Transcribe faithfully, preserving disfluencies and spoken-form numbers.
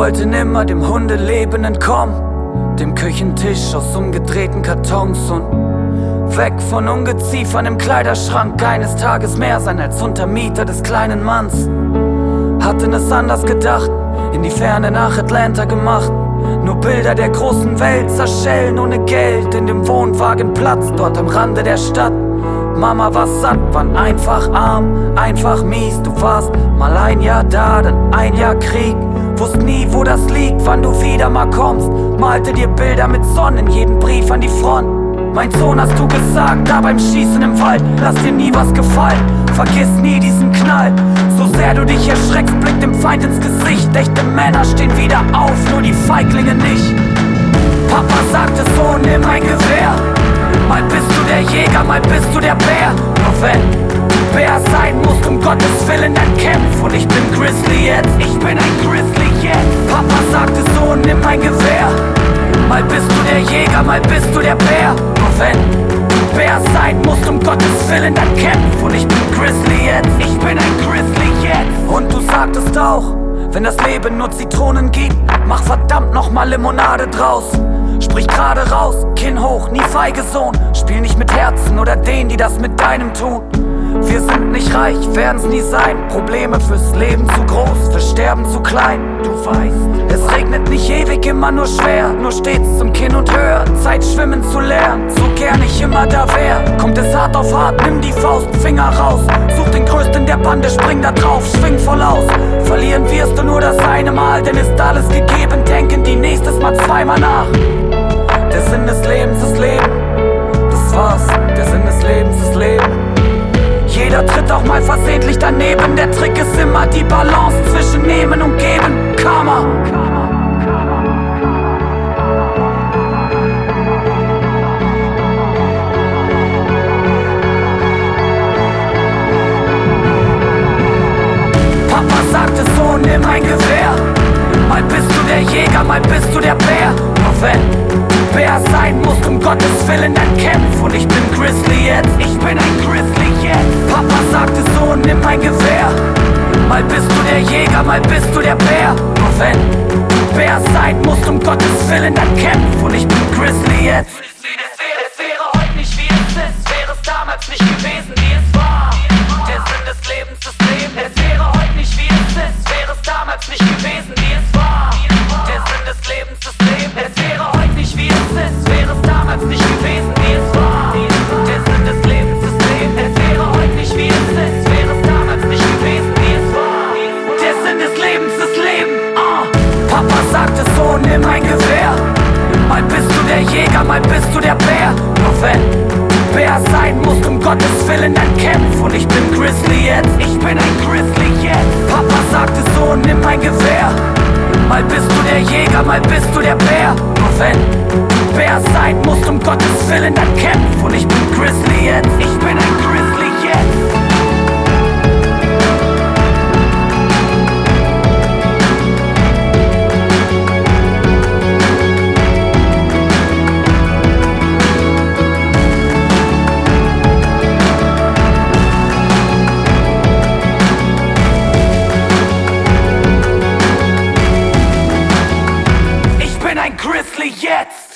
wollte nimmer dem Hundeleben entkommen, dem Küchentisch aus umgedrehten Kartons und weg von Ungeziefern im Kleiderschrank. Eines Tages mehr sein als Untermieter des kleinen Manns. Hatten es anders gedacht, in die Ferne nach Atlanta gemacht. Nur Bilder der großen Welt zerschellen ohne Geld. In dem Wohnwagen Platz, dort am Rande der Stadt. Mama war satt, waren einfach arm, einfach mies. Du warst mal ein Jahr da, dann ein Jahr Krieg. Wusst nie, wo das liegt, wann du wieder mal kommst. Malte dir Bilder mit Sonne in jedem Brief an die Front. Mein Sohn, hast du gesagt, da beim Schießen im Wald, lass dir nie was gefallen, vergiss nie diesen Knall. So sehr du dich erschreckst, blickt dem Feind ins Gesicht. Echte Männer stehen wieder auf, nur die Feiglinge nicht. Papa sagte, Sohn, nimm ein Gewehr. Mal bist du der Jäger, mal bist du der Bär. Nur wenn du Bär sein musst, um Gottes Willen, dann kämpf. Und ich bin Grizzly jetzt, ich bin ein Grizzly jetzt. Papa sagte, Sohn, nimm ein Gewehr. Mal bist du der Jäger, mal bist du der Bär. Nur wenn du Bär sein musst, um Gottes Willen, dann kämpf. Und ich bin Grizzly jetzt, ich bin ein Grizzly jetzt. Und du sagtest auch, wenn das Leben nur Zitronen gibt, mach verdammt nochmal Limonade draus. Sprich gerade raus, Kinn hoch, nie feige Sohn. Spiel nicht mit Herzen oder denen, die das mit deinem tun. Wir sind nicht reich, werden's nie sein. Probleme fürs Leben zu groß, fürs Sterben zu klein. Du weißt, es regnet nicht ewig, immer nur schwer. Nur stets zum Kinn und höher, Zeit schwimmen zu lernen. So gern ich immer da wär. Kommt es hart auf hart, nimm die Faust, Finger raus. Such den Größten der Bande, spring da drauf, schwing voll aus. Verlieren wirst du nur das eine Mal, denn ist alles gegeben. Denken die nächstes Mal zweimal nach. Der Sinn des Lebens ist Leben, das war's. Der Sinn des Lebens ist Leben. Jeder tritt auch mal versehentlich daneben. Der Trick ist immer die Balance zwischen Nehmen und Geben. Karma. Papa sagte, Sohn, nimm ein Gewehr. Mal bist du der Jäger, mal bist du der Bär. Nur wenn du Bär sein musst, um Gottes Willen, dann kämpf. Und ich bin Grizzly jetzt, ich bin ein Grizzly jetzt. Papa sagte, Sohn, nimm ein Gewehr. Mal bist du der Jäger, mal bist du der Bär. Nur wenn du Bär sein musst, um Gottes Willen, dann kämpf. Und ich bin Grizzly jetzt. Es wäre heute nicht wie es ist, wäre es damals nicht gewesen, wie es war. Der Sinn des Lebens ist Leben. Es wäre heute nicht wie es ist, wäre es damals nicht gewesen, wie es war. Der Sinn des Lebens ist Leben. Es wäre heute nicht wie es ist, wäre es damals nicht gewesen, wie es war. Der Sinn des Lebens ist Leben. Es wäre heute nicht wie es ist, wäre es damals nicht gewesen, wie es war. Der Sinn des Lebens ist Leben. uh. Papa sagte, Sohn, nimm ein Gewehr. Mal bist du der Jäger, mal bist du der Bär. Nur wenn du Bär sein musst, um Gottes Willen, dann kämpf. Und ich bin Grizzly jetzt, ich bin ein Grizzly jetzt. Papa sagte, Sohn, nimm ein Gewehr. Mal bist du der Jäger, mal bist du der Bär. Nur wenn du Bär sein musst, um Gottes Willen, dann kämpf. Und ich bin Grizzly jetzt, ich bin ein Grizzly jetzt. Grizzly jetzt!